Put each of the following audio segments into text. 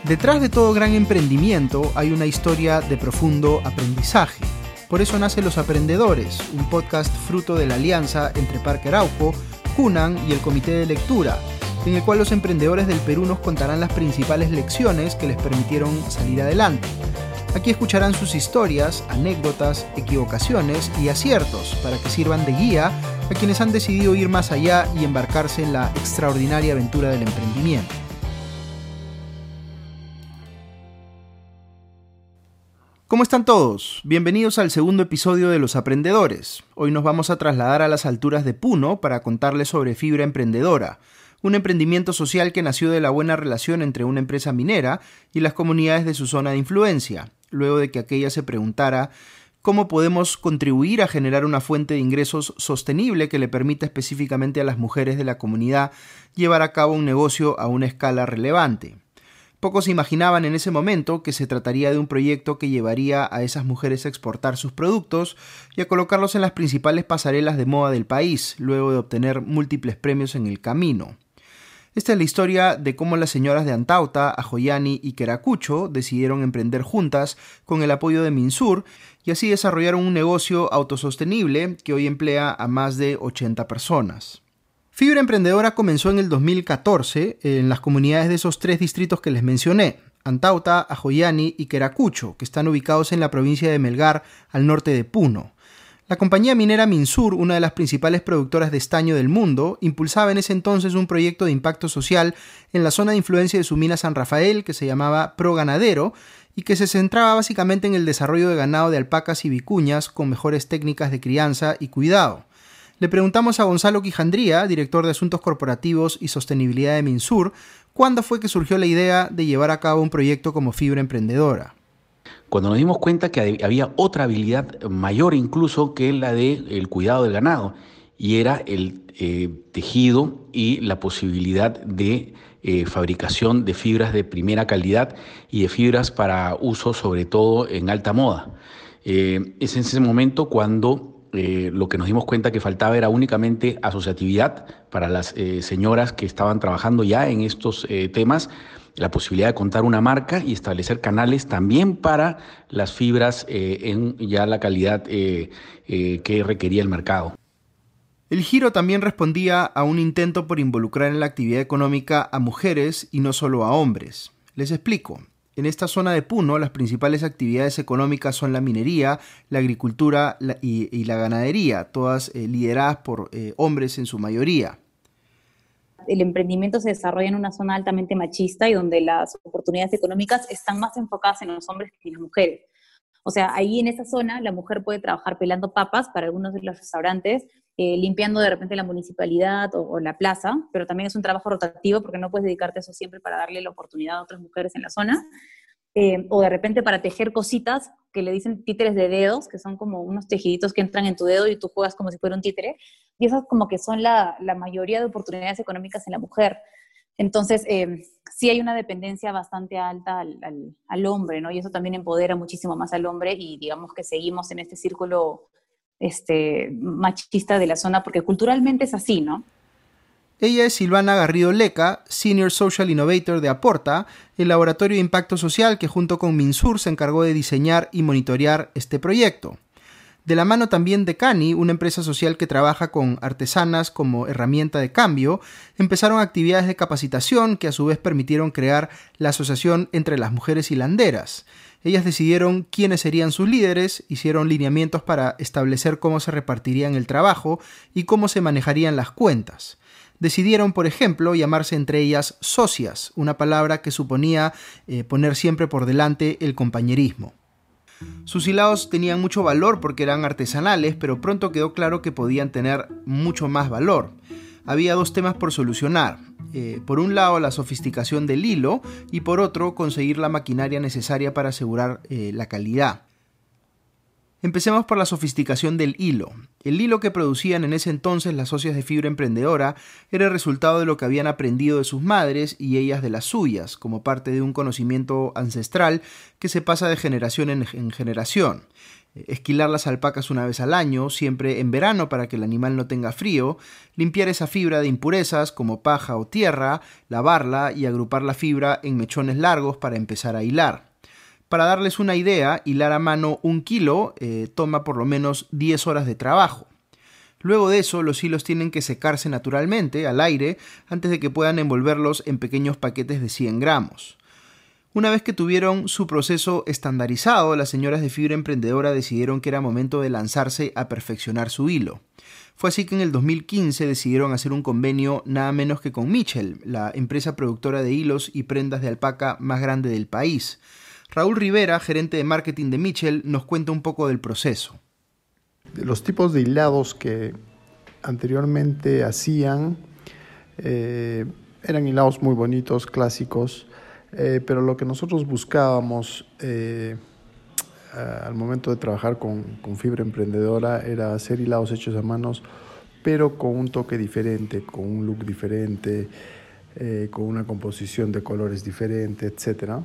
Detrás de todo gran emprendimiento hay una historia de profundo aprendizaje. Por eso nace Los Aprendedores, un podcast fruto de la alianza entre Parque Araujo, Cunan y el Comité de Lectura, en el cual los emprendedores del Perú nos contarán las principales lecciones que les permitieron salir adelante. Aquí escucharán sus historias, anécdotas, equivocaciones y aciertos para que sirvan de guía a quienes han decidido ir más allá y embarcarse en la extraordinaria aventura del emprendimiento. ¿Cómo están todos? Bienvenidos al segundo episodio de Los Aprendedores. Hoy nos vamos a trasladar a las alturas de Puno para contarles sobre Fibra Emprendedora, un emprendimiento social que nació de la buena relación entre una empresa minera y las comunidades de su zona de influencia, luego de que aquella se preguntara cómo podemos contribuir a generar una fuente de ingresos sostenible que le permita específicamente a las mujeres de la comunidad llevar a cabo un negocio a una escala relevante. Pocos imaginaban en ese momento que se trataría de un proyecto que llevaría a esas mujeres a exportar sus productos y a colocarlos en las principales pasarelas de moda del país, luego de obtener múltiples premios en el camino. Esta es la historia de cómo las señoras de Antauta, Ajoyani y Queracucho decidieron emprender juntas con el apoyo de Minsur y así desarrollaron un negocio autosostenible que hoy emplea a más de 80 personas. Fibra Emprendedora comenzó en el 2014 en las comunidades de esos tres distritos que les mencioné, Antauta, Ajoyani y Queracucho, que están ubicados en la provincia de Melgar, al norte de Puno. La compañía minera Minsur, una de las principales productoras de estaño del mundo, impulsaba en ese entonces un proyecto de impacto social en la zona de influencia de su mina San Rafael, que se llamaba Pro Ganadero, y que se centraba básicamente en el desarrollo de ganado de alpacas y vicuñas con mejores técnicas de crianza y cuidado. Le preguntamos a Gonzalo Quijandría, director de Asuntos Corporativos y Sostenibilidad de Minsur, cuándo fue que surgió la idea de llevar a cabo un proyecto como Fibra Emprendedora. Cuando nos dimos cuenta que había otra habilidad mayor incluso que la del cuidado del ganado, y era el tejido y la posibilidad de fabricación de fibras de primera calidad y de fibras para uso sobre todo en alta moda. Es en ese momento cuando lo que nos dimos cuenta que faltaba era únicamente asociatividad para las señoras que estaban trabajando ya en estos temas, la posibilidad de contar una marca y establecer canales también para las fibras en ya la calidad que requería el mercado. El giro también respondía a un intento por involucrar en la actividad económica a mujeres y no solo a hombres. Les explico. En esta zona de Puno, las principales actividades económicas son la minería, la agricultura y la ganadería, todas lideradas por hombres en su mayoría. El emprendimiento se desarrolla en una zona altamente machista y donde las oportunidades económicas están más enfocadas en los hombres que en las mujeres. O sea, ahí en esa zona la mujer puede trabajar pelando papas para algunos de los restaurantes, limpiando de repente la municipalidad o la plaza, pero también es un trabajo rotativo porque no puedes dedicarte a eso siempre para darle la oportunidad a otras mujeres en la zona. O de repente para tejer cositas que le dicen títeres de dedos, que son como unos tejiditos que entran en tu dedo y tú juegas como si fuera un títere, y esas como que son la mayoría de oportunidades económicas en la mujer. Entonces, sí hay una dependencia bastante alta al hombre, ¿no? Y eso también empodera muchísimo más al hombre y digamos que seguimos en este círculo machista de la zona, porque culturalmente es así, ¿no? Ella es Silvana Garrido Leca, Senior Social Innovator de Aporta, el laboratorio de impacto social que junto con Minsur se encargó de diseñar y monitorear este proyecto. De la mano también de Cani, una empresa social que trabaja con artesanas como herramienta de cambio, empezaron actividades de capacitación que a su vez permitieron crear la asociación entre las mujeres hilanderas. Ellas decidieron quiénes serían sus líderes, hicieron lineamientos para establecer cómo se repartirían el trabajo y cómo se manejarían las cuentas. Decidieron, por ejemplo, llamarse entre ellas socias, una palabra que suponía poner siempre por delante el compañerismo. Sus hilados tenían mucho valor porque eran artesanales, pero pronto quedó claro que podían tener mucho más valor. Había dos temas por solucionar. Por un lado, la sofisticación del hilo y por otro, conseguir la maquinaria necesaria para asegurar la calidad. Empecemos por la sofisticación del hilo. El hilo que producían en ese entonces las socias de Fibra Emprendedora era el resultado de lo que habían aprendido de sus madres y ellas de las suyas, como parte de un conocimiento ancestral que se pasa de generación en generación. Esquilar las alpacas una vez al año, siempre en verano para que el animal no tenga frío, limpiar esa fibra de impurezas como paja o tierra, lavarla y agrupar la fibra en mechones largos para empezar a hilar. Para darles una idea, hilar a mano 1 kilo toma por lo menos 10 horas de trabajo. Luego de eso, los hilos tienen que secarse naturalmente, al aire, antes de que puedan envolverlos en pequeños paquetes de 100 gramos. Una vez que tuvieron su proceso estandarizado, las señoras de Fibra Emprendedora decidieron que era momento de lanzarse a perfeccionar su hilo. Fue así que en el 2015 decidieron hacer un convenio nada menos que con Mitchell, la empresa productora de hilos y prendas de alpaca más grande del país. Raúl Rivera, gerente de marketing de Mitchell, nos cuenta un poco del proceso. Los tipos de hilados que anteriormente hacían eran hilados muy bonitos, clásicos, pero lo que nosotros buscábamos al momento de trabajar con Fibra Emprendedora era hacer hilados hechos a manos, pero con un toque diferente, con un look diferente, con una composición de colores diferente, etcétera.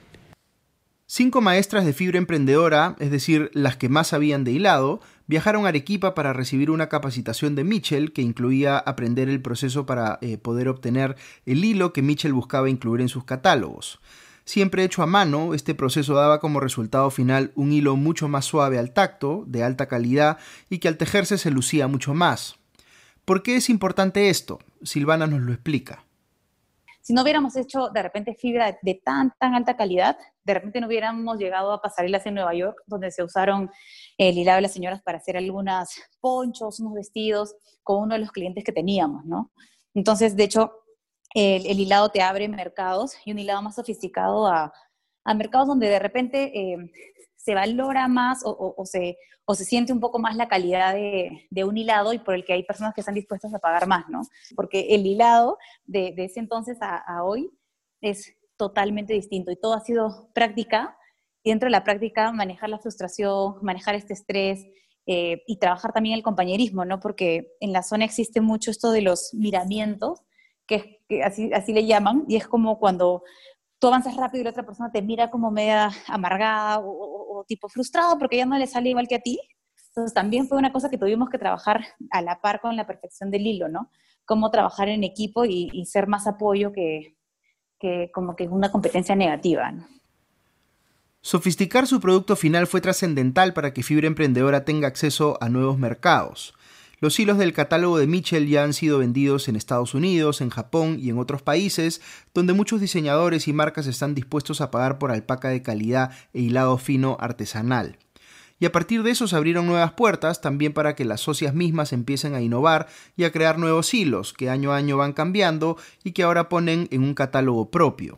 5 maestras de Fibra Emprendedora, es decir, las que más sabían de hilado, viajaron a Arequipa para recibir una capacitación de Mitchell que incluía aprender el proceso para poder obtener el hilo que Mitchell buscaba incluir en sus catálogos. Siempre hecho a mano, este proceso daba como resultado final un hilo mucho más suave al tacto, de alta calidad y que al tejerse se lucía mucho más. ¿Por qué es importante esto? Silvana nos lo explica. Si no hubiéramos hecho de repente fibra de tan alta calidad, de repente no hubiéramos llegado a pasarelas en Nueva York, donde se usaron el hilado de las señoras para hacer algunos ponchos, unos vestidos, con uno de los clientes que teníamos, ¿no? Entonces, de hecho, el hilado te abre mercados y un hilado más sofisticado a mercados donde de repente se valora más o se siente un poco más la calidad de un hilado y por el que hay personas que están dispuestas a pagar más, ¿no? Porque el hilado de ese entonces a hoy es totalmente distinto y todo ha sido práctica y dentro de la práctica manejar la frustración, manejar este estrés y trabajar también el compañerismo, ¿no? Porque en la zona existe mucho esto de los miramientos, que así le llaman, y es como cuando tú avanzas rápido y la otra persona te mira como media amargada o tipo frustrado porque ya no le sale igual que a ti. Entonces también fue una cosa que tuvimos que trabajar a la par con la perfección del hilo, ¿no? Cómo trabajar en equipo y ser más apoyo que como que una competencia negativa, ¿no? Sofisticar su producto final fue trascendental para que Fibra Emprendedora tenga acceso a nuevos mercados. Los hilos del catálogo de Mitchell ya han sido vendidos en Estados Unidos, en Japón y en otros países, donde muchos diseñadores y marcas están dispuestos a pagar por alpaca de calidad e hilado fino artesanal. Y a partir de eso se abrieron nuevas puertas también para que las socias mismas empiecen a innovar y a crear nuevos hilos que año a año van cambiando y que ahora ponen en un catálogo propio.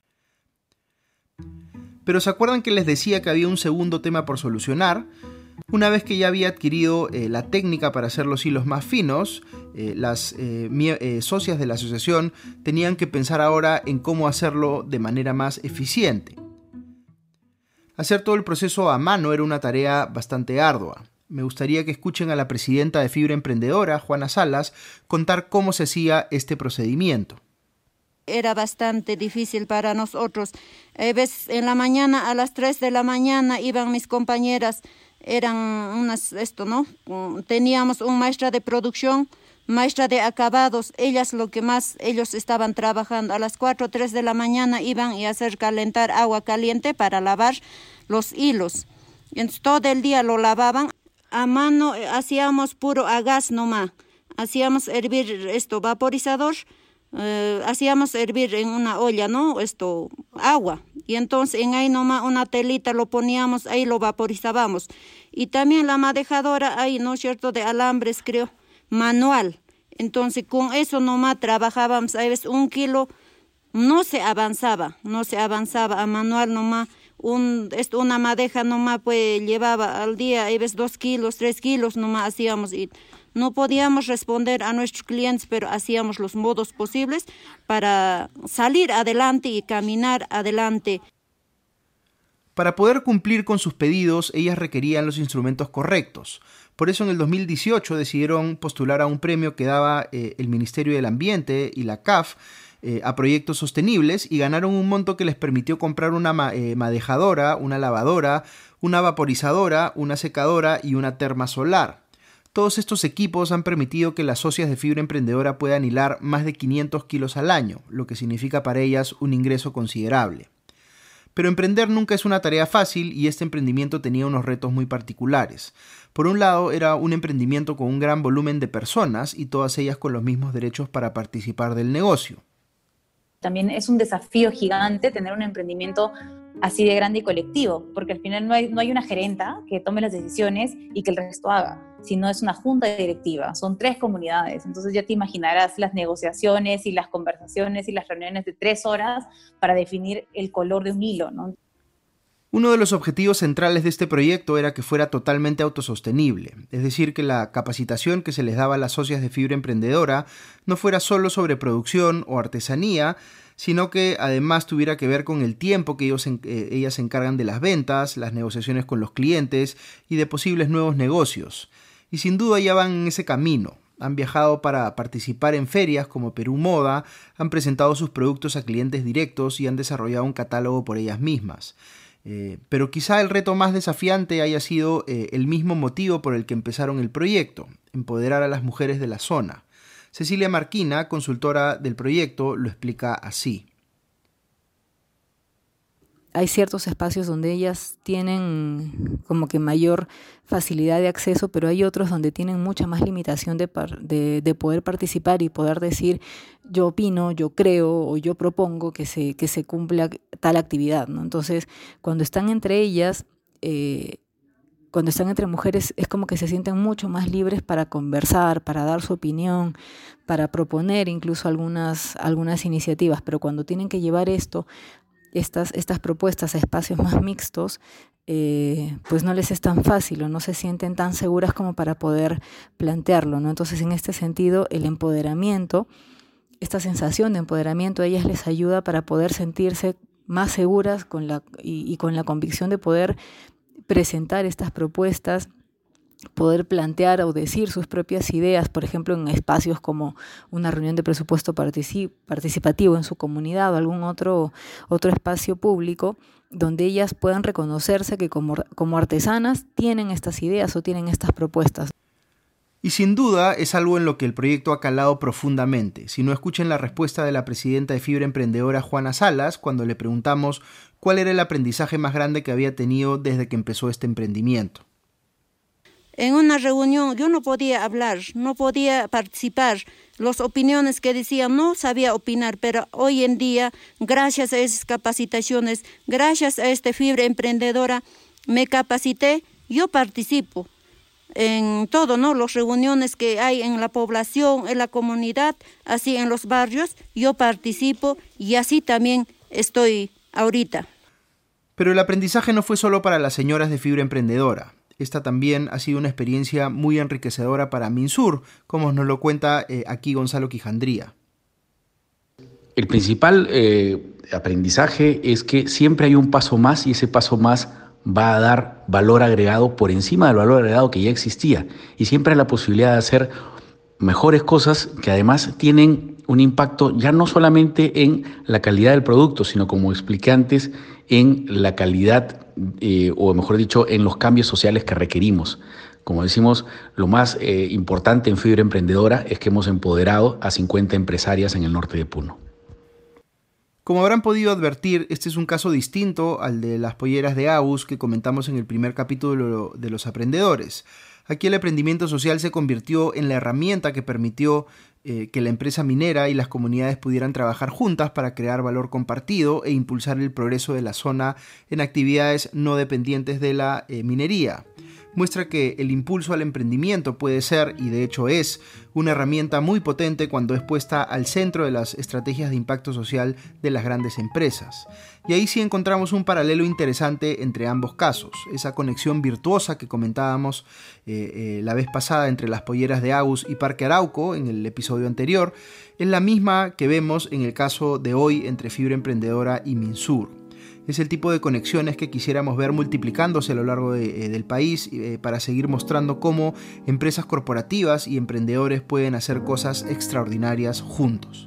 Pero ¿se acuerdan que les decía que había un segundo tema por solucionar? Una vez que ya había adquirido la técnica para hacer los hilos más finos, las socias de la asociación tenían que pensar ahora en cómo hacerlo de manera más eficiente. Hacer todo el proceso a mano era una tarea bastante ardua. Me gustaría que escuchen a la presidenta de Fibra Emprendedora, Juana Salas, contar cómo se hacía este procedimiento. Era bastante difícil para nosotros. En la mañana, a las 3 de la mañana, iban mis compañeras, eran ¿no? Teníamos una maestra de producción, maestra de acabados, ellos estaban trabajando. A las 4 o 3 de la mañana iban a hacer calentar agua caliente para lavar los hilos. Entonces todo el día lo lavaban. A mano hacíamos puro a gas nomás. Hacíamos hervir vaporizador, hacíamos hervir en una olla, ¿no? Agua. Y entonces en ahí nomás una telita lo poníamos, ahí lo vaporizábamos. Y también la madejadora ahí, ¿no es cierto?, de alambres, creo, manual. Entonces con eso nomás trabajábamos, a veces 1 kilo, no se avanzaba a manual nomás. Una madeja nomás pues llevaba al día, a veces 2 kilos, 3 kilos nomás hacíamos y no podíamos responder a nuestros clientes, pero hacíamos los modos posibles para salir adelante y caminar adelante. Para poder cumplir con sus pedidos, ellas requerían los instrumentos correctos. Por eso en el 2018 decidieron postular a un premio que daba el Ministerio del Ambiente y la CAF a proyectos sostenibles, y ganaron un monto que les permitió comprar una madejadora, una lavadora, una vaporizadora, una secadora y una terma solar. Todos estos equipos han permitido que las socias de Fibra Emprendedora puedan hilar más de 500 kilos al año, lo que significa para ellas un ingreso considerable. Pero emprender nunca es una tarea fácil, y este emprendimiento tenía unos retos muy particulares. Por un lado, era un emprendimiento con un gran volumen de personas y todas ellas con los mismos derechos para participar del negocio. También es un desafío gigante tener un emprendimiento así de grande y colectivo, porque al final no hay una gerenta que tome las decisiones y que el resto haga, sino es una junta directiva, son 3 comunidades, entonces ya te imaginarás las negociaciones y las conversaciones y las reuniones de 3 horas para definir el color de un hilo, ¿no? Uno de los objetivos centrales de este proyecto era que fuera totalmente autosostenible, es decir, que la capacitación que se les daba a las socias de Fibra Emprendedora no fuera solo sobre producción o artesanía, sino que además tuviera que ver con el tiempo que ellas se encargan de las ventas, las negociaciones con los clientes y de posibles nuevos negocios. Y sin duda ya van en ese camino. Han viajado para participar en ferias como Perú Moda, han presentado sus productos a clientes directos y han desarrollado un catálogo por ellas mismas. Pero quizá el reto más desafiante haya sido el mismo motivo por el que empezaron el proyecto: empoderar a las mujeres de la zona. Cecilia Marquina, consultora del proyecto, lo explica así. Hay ciertos espacios donde ellas tienen como que mayor facilidad de acceso, pero hay otros donde tienen mucha más limitación de poder participar y poder decir yo opino, yo creo o yo propongo que se cumpla tal actividad, ¿no? Entonces, cuando están entre ellas, cuando están entre mujeres, es como que se sienten mucho más libres para conversar, para dar su opinión, para proponer incluso algunas iniciativas, pero cuando tienen que llevar estas propuestas a espacios más mixtos, pues no les es tan fácil o no se sienten tan seguras como para poder plantearlo, ¿no? Entonces, en este sentido, el empoderamiento, esta sensación de empoderamiento, a ellas les ayuda para poder sentirse más seguras con la convicción de poder presentar estas propuestas, poder plantear o decir sus propias ideas, por ejemplo, en espacios como una reunión de presupuesto participativo en su comunidad o algún otro espacio público, donde ellas puedan reconocerse que como artesanas tienen estas ideas o tienen estas propuestas. Y sin duda es algo en lo que el proyecto ha calado profundamente. Si no, escuchen la respuesta de la presidenta de Fibra Emprendedora, Juana Salas, cuando le preguntamos cuál era el aprendizaje más grande que había tenido desde que empezó este emprendimiento. En una reunión yo no podía hablar, no podía participar. Las opiniones que decían no sabía opinar, pero hoy en día, gracias a esas capacitaciones, gracias a esta Fibra Emprendedora, me capacité, yo participo en todo, ¿no? Las reuniones que hay en la población, en la comunidad, así en los barrios, yo participo y así también estoy ahorita. Pero el aprendizaje no fue solo para las señoras de Fibra Emprendedora. Esta también ha sido una experiencia muy enriquecedora para Minsur, como nos lo cuenta aquí Gonzalo Quijandría. El principal aprendizaje es que siempre hay un paso más y ese paso más va a dar valor agregado por encima del valor agregado que ya existía. Y siempre hay la posibilidad de hacer mejores cosas que además tienen un impacto ya no solamente en la calidad del producto, sino, como expliqué antes, en la calidad o mejor dicho, en los cambios sociales que requerimos. Como decimos, lo más importante en Fibra Emprendedora es que hemos empoderado a 50 empresarias en el norte de Puno. Como habrán podido advertir, este es un caso distinto al de las polleras de Agus que comentamos en el primer capítulo de Los Aprendedores. Aquí el emprendimiento social se convirtió en la herramienta que permitió que la empresa minera y las comunidades pudieran trabajar juntas para crear valor compartido e impulsar el progreso de la zona en actividades no dependientes de la minería. Muestra que el impulso al emprendimiento puede ser, y de hecho es, una herramienta muy potente cuando es puesta al centro de las estrategias de impacto social de las grandes empresas. Y ahí sí encontramos un paralelo interesante entre ambos casos. Esa conexión virtuosa que comentábamos la vez pasada entre las polleras de Agus y Parque Arauco en el episodio anterior, es la misma que vemos en el caso de hoy entre Fibra Emprendedora y Minsur. Es el tipo de conexiones que quisiéramos ver multiplicándose a lo largo del país para seguir mostrando cómo empresas corporativas y emprendedores pueden hacer cosas extraordinarias juntos.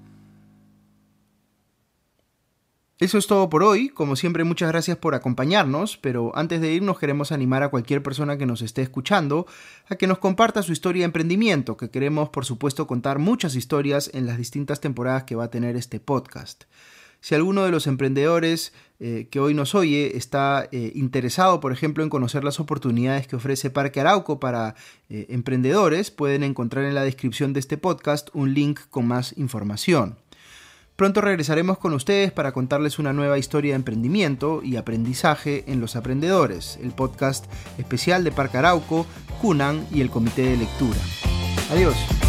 Eso es todo por hoy. Como siempre, muchas gracias por acompañarnos, pero antes de irnos queremos animar a cualquier persona que nos esté escuchando a que nos comparta su historia de emprendimiento, que queremos, por supuesto, contar muchas historias en las distintas temporadas que va a tener este podcast. Si alguno de los emprendedores que hoy nos oye está interesado, por ejemplo, en conocer las oportunidades que ofrece Parque Arauco para emprendedores, pueden encontrar en la descripción de este podcast un link con más información. Pronto regresaremos con ustedes para contarles una nueva historia de emprendimiento y aprendizaje en Los Aprendedores, el podcast especial de Parque Arauco, Cunan y el Comité de Lectura. Adiós.